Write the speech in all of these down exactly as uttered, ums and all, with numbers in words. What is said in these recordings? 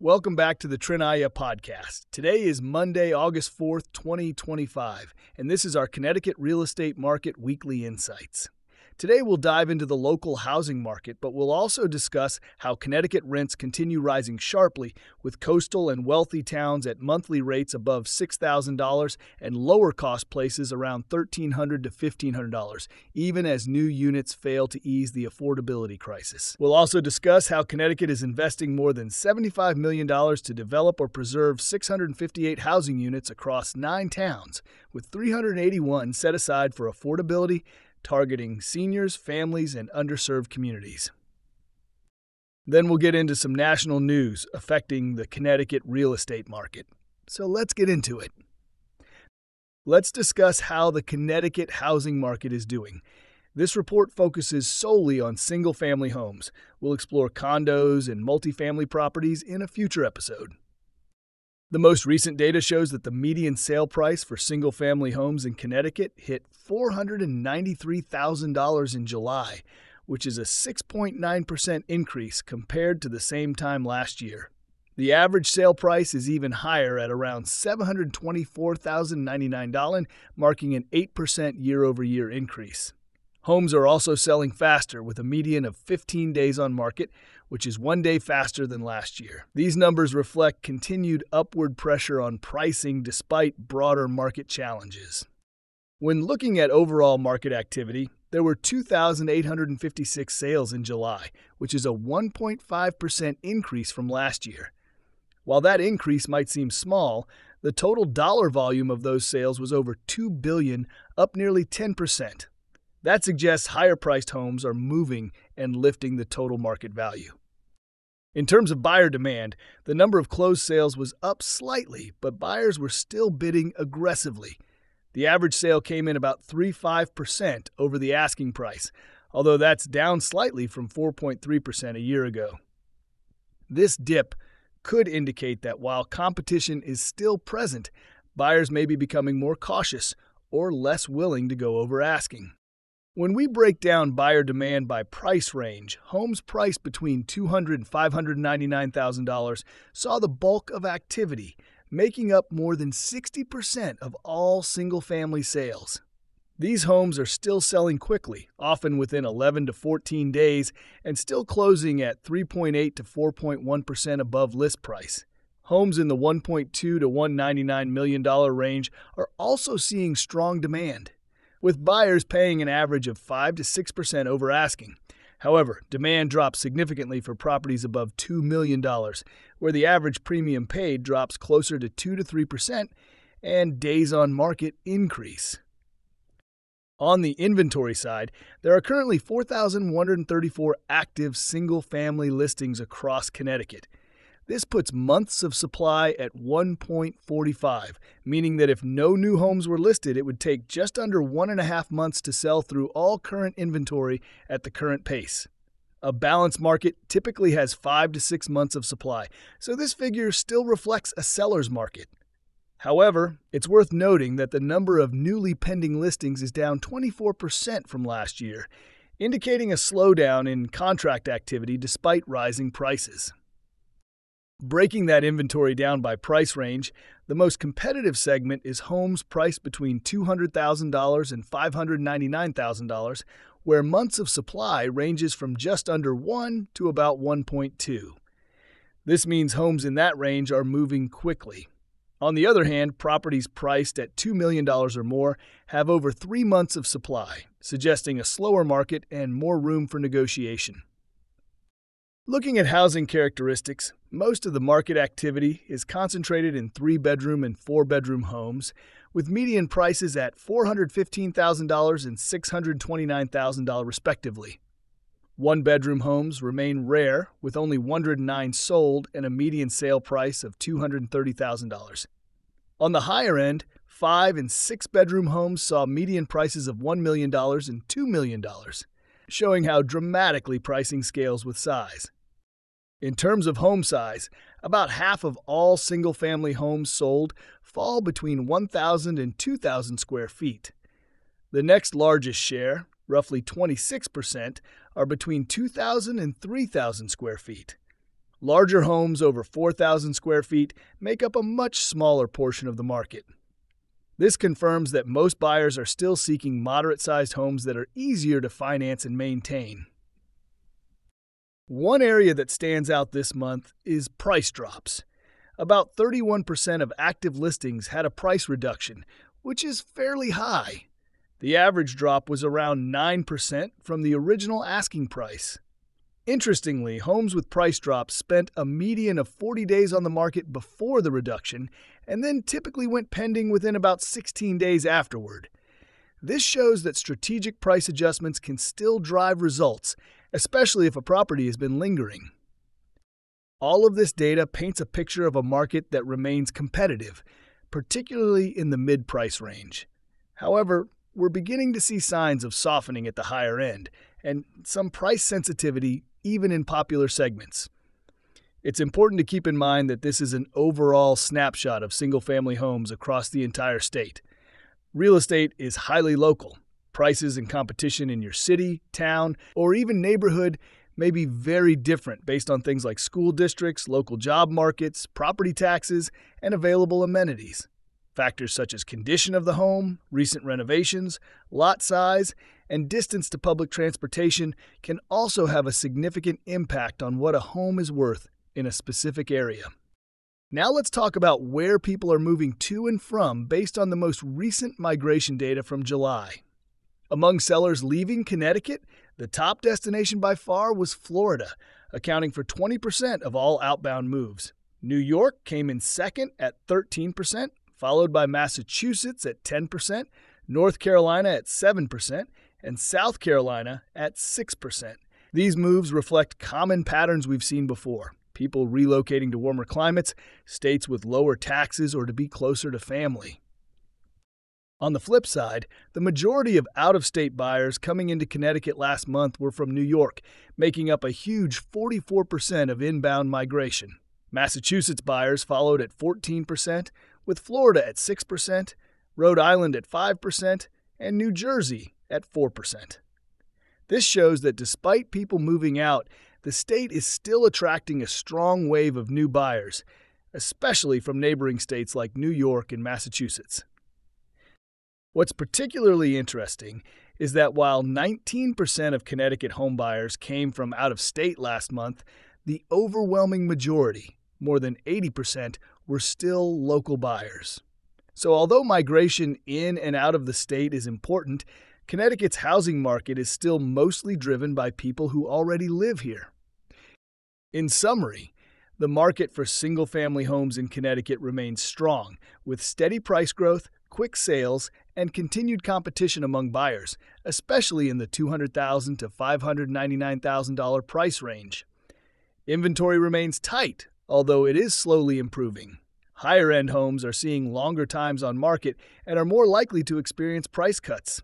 Welcome back to the Trinaya podcast. Today is Monday, August fourth, twenty twenty-five, and this is our Connecticut Real Estate Market Weekly Insights. Today we'll dive into the local housing market, but we'll also discuss how Connecticut rents continue rising sharply, with coastal and wealthy towns at monthly rates above six thousand dollars and lower-cost places around thirteen hundred dollars to fifteen hundred dollars, even as new units fail to ease the affordability crisis. We'll also discuss how Connecticut is investing more than seventy-five million dollars to develop or preserve six hundred fifty-eight housing units across nine towns, with three hundred eighty-one set aside for affordability, targeting seniors, families, and underserved communities. Then we'll get into some national news affecting the Connecticut real estate market. So let's get into it. Let's discuss how the Connecticut housing market is doing. This report focuses solely on single-family homes. We'll explore condos and multifamily properties in a future episode. The most recent data shows that the median sale price for single-family homes in Connecticut hit four hundred ninety-three thousand dollars in July, which is a six point nine percent increase compared to the same time last year. The average sale price is even higher at around seven hundred twenty-four thousand ninety-nine dollars, marking an eight percent year-over-year increase. Homes are also selling faster, with a median of fifteen days on market, which is one day faster than last year. These numbers reflect continued upward pressure on pricing despite broader market challenges. When looking at overall market activity, there were two thousand eight hundred fifty-six sales in July, which is a one point five percent increase from last year. While that increase might seem small, the total dollar volume of those sales was over two billion dollars, up nearly ten percent. That suggests higher-priced homes are moving and lifting the total market value. In terms of buyer demand, the number of closed sales was up slightly, but buyers were still bidding aggressively. The average sale came in about three point five percent over the asking price, although that's down slightly from four point three percent a year ago. This dip could indicate that while competition is still present, buyers may be becoming more cautious or less willing to go over asking. When we break down buyer demand by price range, homes priced between two hundred thousand dollars and five hundred ninety-nine thousand dollars saw the bulk of activity, making up more than sixty percent of all single-family sales. These homes are still selling quickly, often within eleven to fourteen days, and still closing at three point eight to four point one percent above list price. Homes in the one point two to one hundred ninety-nine million dollars range are also seeing strong demand, with buyers paying an average of five to six percent over asking. However, demand drops significantly for properties above two million dollars, where the average premium paid drops closer to two to three percent and days on market increase. On the inventory side, there are currently four thousand one hundred thirty-four active single-family listings across Connecticut. This puts months of supply at one point four five, meaning that if no new homes were listed, it would take just under one and a half months to sell through all current inventory at the current pace. A balanced market typically has five to six months of supply, so this figure still reflects a seller's market. However, it's worth noting that the number of newly pending listings is down twenty-four percent from last year, indicating a slowdown in contract activity despite rising prices. Breaking that inventory down by price range, the most competitive segment is homes priced between two hundred thousand dollars and five hundred ninety-nine thousand dollars, where months of supply ranges from just under one to about one point two. This means homes in that range are moving quickly. On the other hand, properties priced at two million dollars or more have over three months of supply, suggesting a slower market and more room for negotiation. Looking at housing characteristics, most of the market activity is concentrated in three-bedroom and four-bedroom homes, with median prices at four hundred fifteen thousand dollars and six hundred twenty-nine thousand dollars respectively. One-bedroom homes remain rare, with only one hundred nine sold and a median sale price of two hundred thirty thousand dollars. On the higher end, five- and six-bedroom homes saw median prices of one million dollars and two million dollars, showing how dramatically pricing scales with size. In terms of home size, about half of all single-family homes sold fall between one thousand and two thousand square feet. The next largest share, roughly twenty-six percent, are between two thousand and three thousand square feet. Larger homes over four thousand square feet make up a much smaller portion of the market. This confirms that most buyers are still seeking moderate-sized homes that are easier to finance and maintain. One area that stands out this month is price drops. About thirty-one percent of active listings had a price reduction, which is fairly high. The average drop was around nine percent from the original asking price. Interestingly, homes with price drops spent a median of forty days on the market before the reduction and then typically went pending within about sixteen days afterward. This shows that strategic price adjustments can still drive results, especially if a property has been lingering. All of this data paints a picture of a market that remains competitive, particularly in the mid-price range. However, we're beginning to see signs of softening at the higher end and some price sensitivity even in popular segments. It's important to keep in mind that this is an overall snapshot of single-family homes across the entire state. Real estate is highly local. Prices and competition in your city, town, or even neighborhood may be very different based on things like school districts, local job markets, property taxes, and available amenities. Factors such as condition of the home, recent renovations, lot size, and distance to public transportation can also have a significant impact on what a home is worth in a specific area. Now let's talk about where people are moving to and from based on the most recent migration data from July. Among sellers leaving Connecticut, the top destination by far was Florida, accounting for twenty percent of all outbound moves. New York came in second at thirteen percent, followed by Massachusetts at ten percent, North Carolina at seven percent, and South Carolina at six percent. These moves reflect common patterns we've seen before: people relocating to warmer climates, states with lower taxes, or to be closer to family. On the flip side, the majority of out-of-state buyers coming into Connecticut last month were from New York, making up a huge forty-four percent of inbound migration. Massachusetts buyers followed at fourteen percent, with Florida at six percent, Rhode Island at five percent, and New Jersey at four percent. This shows that despite people moving out, the state is still attracting a strong wave of new buyers, especially from neighboring states like New York and Massachusetts. What's particularly interesting is that while nineteen percent of Connecticut homebuyers came from out of state last month, the overwhelming majority, more than eighty percent, were still local buyers. So although migration in and out of the state is important, Connecticut's housing market is still mostly driven by people who already live here. In summary, the market for single-family homes in Connecticut remains strong, with steady price growth, quick sales, and continued competition among buyers, especially in the two hundred thousand dollars to five hundred ninety-nine thousand dollars price range. Inventory remains tight, although it is slowly improving. Higher-end homes are seeing longer times on market and are more likely to experience price cuts.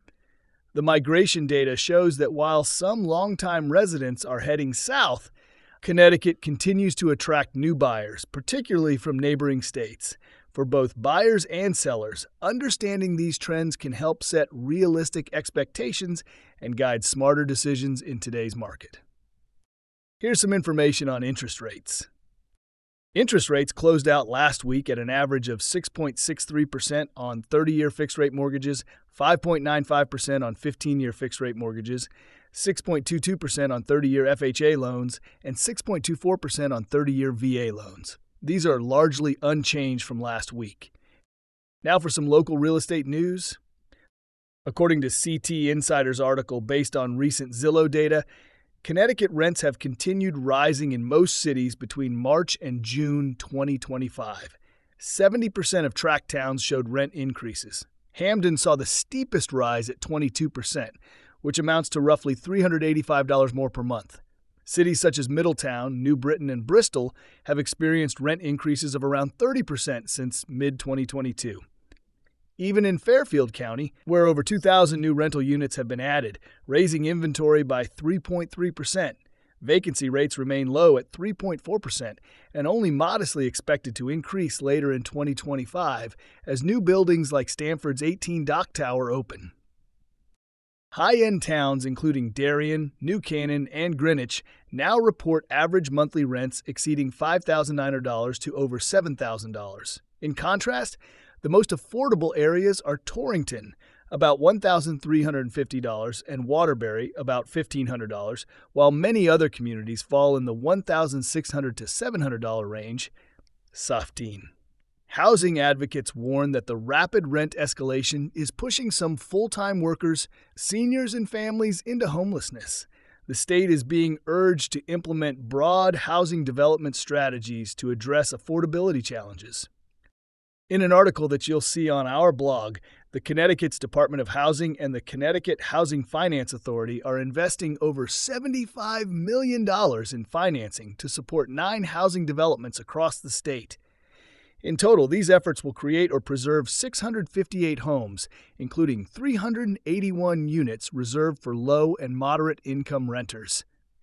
The migration data shows that while some longtime residents are heading south, Connecticut continues to attract new buyers, particularly from neighboring states. For both buyers and sellers, understanding these trends can help set realistic expectations and guide smarter decisions in today's market. Here's some information on interest rates. Interest rates closed out last week at an average of six point six three percent on thirty-year fixed-rate mortgages, five point nine five percent on fifteen-year fixed-rate mortgages, six point two two percent on thirty-year F H A loans, and six point two four percent on thirty-year V A loans. These are largely unchanged from last week. Now for some local real estate news. According to C T Insider's article based on recent Zillow data, Connecticut rents have continued rising in most cities between March and June twenty twenty-five. seventy percent of tract towns showed rent increases. Hamden saw the steepest rise at twenty-two percent, which amounts to roughly three hundred eighty-five dollars more per month. Cities such as Middletown, New Britain, and Bristol have experienced rent increases of around thirty percent since mid twenty twenty-two. Even in Fairfield County, where over two thousand new rental units have been added, raising inventory by three point three percent. Vacancy rates remain low at three point four percent and only modestly expected to increase later in twenty twenty-five as new buildings like Stamford's eighteen Dock Tower open. High-end towns including Darien, New Canaan, and Greenwich now report average monthly rents exceeding five thousand nine hundred dollars to over seven thousand dollars. In contrast, the most affordable areas are Torrington, about one thousand three hundred fifty dollars, and Waterbury, about fifteen hundred dollars, while many other communities fall in the one thousand six hundred dollars to seven hundred dollars range. Safteen. Housing advocates warn that the rapid rent escalation is pushing some full-time workers, seniors, and families into homelessness. The state is being urged to implement broad housing development strategies to address affordability challenges. In an article that you'll see on our blog, the Connecticut's Department of Housing and the Connecticut Housing Finance Authority are investing over seventy-five million dollars in financing to support nine housing developments across the state. In total, these efforts will create or preserve six hundred fifty-eight homes, including three hundred eighty-one units reserved for low and moderate income renters.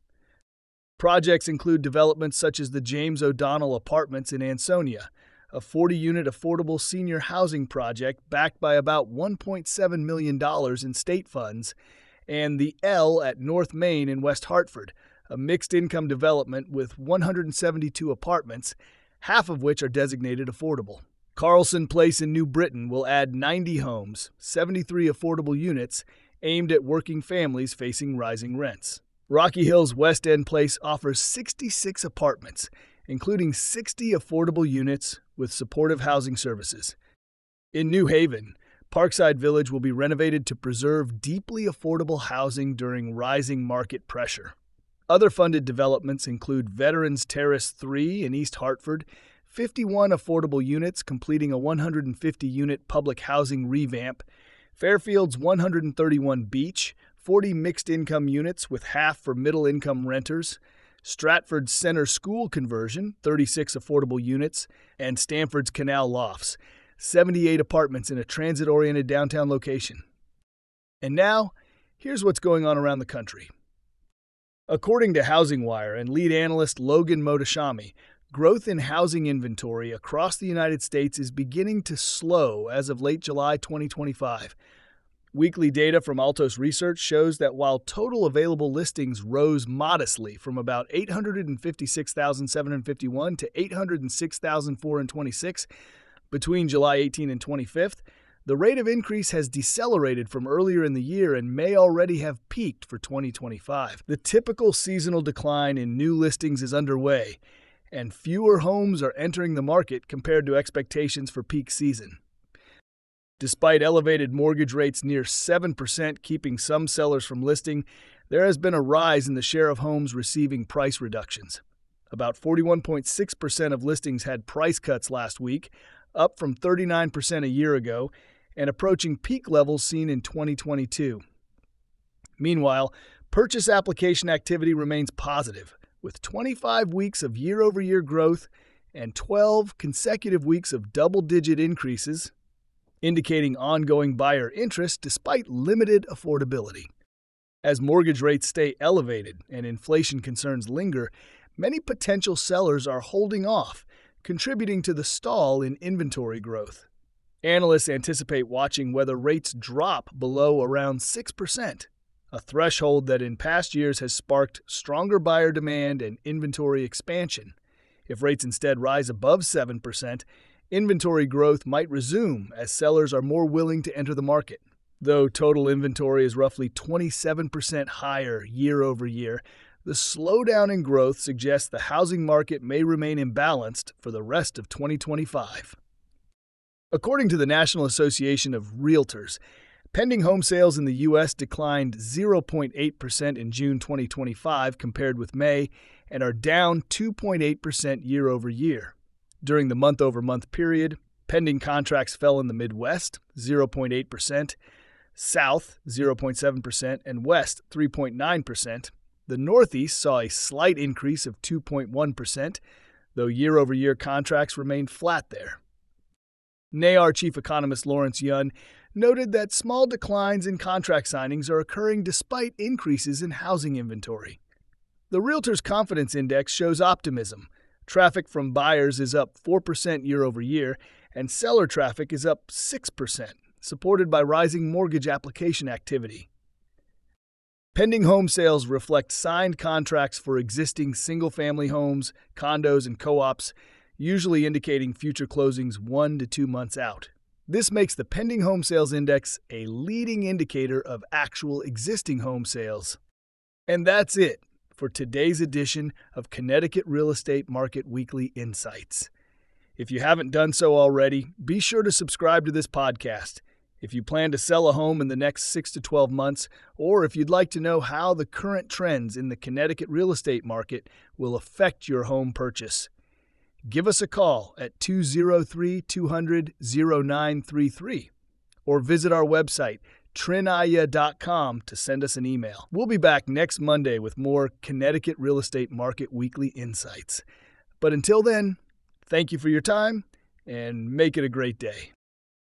Projects include developments such as the James O'Donnell Apartments in Ansonia, a forty-unit affordable senior housing project backed by about one point seven million dollars in state funds, and the L at North Main in West Hartford, a mixed-income development with one hundred seventy-two apartments, half of which are designated affordable. Carlson Place in New Britain will add ninety homes, seventy-three affordable units, aimed at working families facing rising rents. Rocky Hills West End Place offers sixty-six apartments, including sixty affordable units with supportive housing services. In New Haven, Parkside Village will be renovated to preserve deeply affordable housing during rising market pressure. Other funded developments include Veterans Terrace three in East Hartford, fifty-one affordable units completing a one hundred fifty unit public housing revamp, Fairfield's one hundred thirty-one Beach, forty mixed-income units with half for middle-income renters, Stratford's Center School conversion, thirty-six affordable units, and Stanford's Canal Lofts, seventy-eight apartments in a transit-oriented downtown location. And now, here's what's going on around the country. According to Housing Wire and lead analyst Logan Mohtashami, growth in housing inventory across the United States is beginning to slow as of late July twenty twenty-five. Weekly data from Altos Research shows that while total available listings rose modestly from about eight hundred fifty-six thousand seven hundred fifty-one to eight hundred six thousand four hundred twenty-six between July eighteenth and twenty-fifth, the rate of increase has decelerated from earlier in the year and may already have peaked for twenty twenty-five. The typical seasonal decline in new listings is underway, and fewer homes are entering the market compared to expectations for peak season. Despite elevated mortgage rates near seven percent keeping some sellers from listing, there has been a rise in the share of homes receiving price reductions. About forty-one point six percent of listings had price cuts last week, up from thirty-nine percent a year ago, and approaching peak levels seen in twenty twenty-two. Meanwhile, purchase application activity remains positive, with twenty-five weeks of year-over-year growth and twelve consecutive weeks of double-digit increases, indicating ongoing buyer interest despite limited affordability. As mortgage rates stay elevated and inflation concerns linger, many potential sellers are holding off, contributing to the stall in inventory growth. Analysts anticipate watching whether rates drop below around six percent, a threshold that in past years has sparked stronger buyer demand and inventory expansion. If rates instead rise above seven percent, inventory growth might resume as sellers are more willing to enter the market. Though total inventory is roughly twenty-seven percent higher year over year, the slowdown in growth suggests the housing market may remain imbalanced for the rest of twenty twenty-five. According to the National Association of Realtors, pending home sales in the U S declined zero point eight percent in June twenty twenty-five compared with May and are down two point eight percent year over year. During the month-over-month period, pending contracts fell in the Midwest, zero point eight percent, South, zero point seven percent, and West, three point nine percent. The Northeast saw a slight increase of two point one percent, though year-over-year contracts remained flat there. N A R chief economist Lawrence Yun noted that small declines in contract signings are occurring despite increases in housing inventory. The Realtors Confidence Index shows optimism. Traffic from buyers is up four percent year over year, and seller traffic is up six percent, supported by rising mortgage application activity. Pending home sales reflect signed contracts for existing single-family homes, condos, and co-ops, usually indicating future closings one to two months out. This makes the Pending Home Sales Index a leading indicator of actual existing home sales. And that's it for today's edition of Connecticut Real Estate Market Weekly Insights. If you haven't done so already, be sure to subscribe to this podcast. If you plan to sell a home in the next six to twelve months, or if you'd like to know how the current trends in the Connecticut real estate market will affect your home purchase, give us a call at two oh three, two hundred, oh nine three three or visit our website, trinaya dot com, to send us an email. We'll be back next Monday with more Connecticut Real Estate Market Weekly Insights. But until then, thank you for your time and make it a great day.